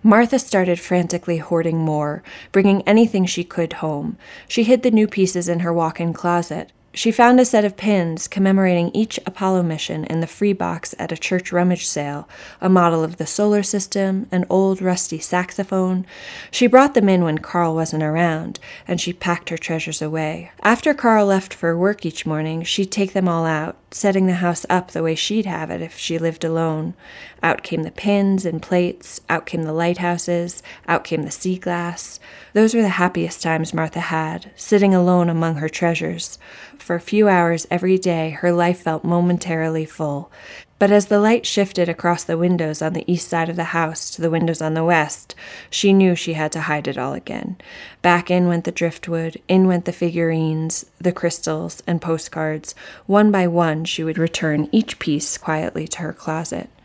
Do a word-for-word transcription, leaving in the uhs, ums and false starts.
Martha started frantically hoarding more, bringing anything she could home. She hid the new pieces in her walk-in closet. She found a set of pins commemorating each Apollo mission in the free box at a church rummage sale, a model of the solar system, an old rusty saxophone. She brought them in when Carl wasn't around, and she packed her treasures away. After Carl left for work each morning, she'd take them all out, setting the house up the way she'd have it if she lived alone. Out came the pins and plates, out came the lighthouses, out came the sea glass. Those were the happiest times Martha had, sitting alone among her treasures. For a few hours every day, her life felt momentarily full. But as the light shifted across the windows on the east side of the house to the windows on the west, she knew she had to hide it all again. Back in went the driftwood, in went the figurines, the crystals, and postcards. One by one, she would return each piece quietly to her closet.